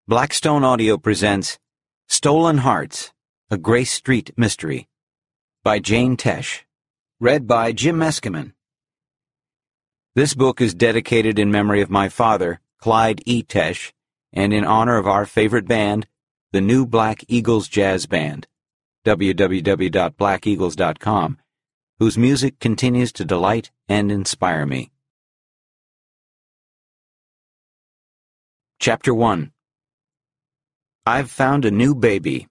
Blackstone Audio presents Stolen Hearts, A Grace Street Mystery by Jane Tesh, read by Jim Meskimen. This book is dedicated in memory of my father, Clyde E. Tesh, and in honor of our favorite band, the New Black Eagles Jazz Band, www.blackeagles.com, whose music continues to delight and inspire me. Chapter 1. I've found a new baby.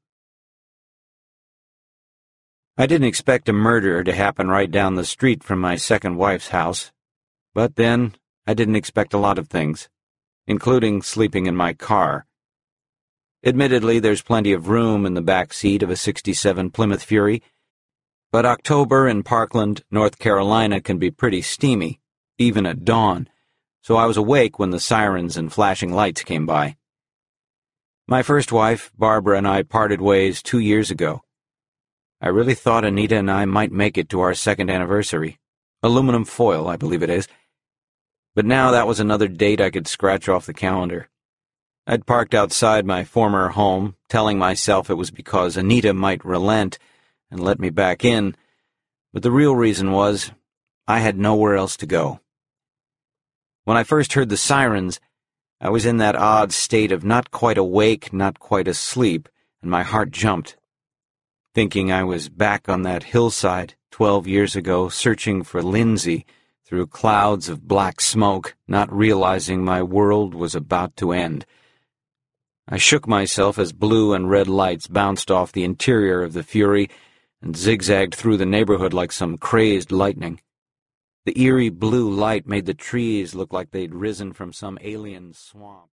I didn't expect a murder to happen right down the street from my second wife's house, but then I didn't expect a lot of things, including sleeping in my car. Admittedly, there's plenty of room in the back seat of a '67 Plymouth Fury, but October in Parkland, North Carolina can be pretty steamy, even at dawn, so I was awake when the sirens and flashing lights came by. My first wife, Barbara, and I parted ways 2 years ago. I really thought Anita and I might make it to our second anniversary. Aluminum foil, I believe it is. But now that was another date I could scratch off the calendar. I'd parked outside my former home, telling myself it was because Anita might relent and let me back in, but the real reason was I had nowhere else to go. When I first heard the sirens, I was in that odd state of not quite awake, not quite asleep, and my heart jumped. Thinking I was back on that hillside 12 years ago, searching for Lindsay through clouds of black smoke, not realizing my world was about to end. I shook myself as blue and red lights bounced off the interior of the Fury and zigzagged through the neighborhood like some crazed lightning. The eerie blue light made the trees look like they'd risen from some alien swamp.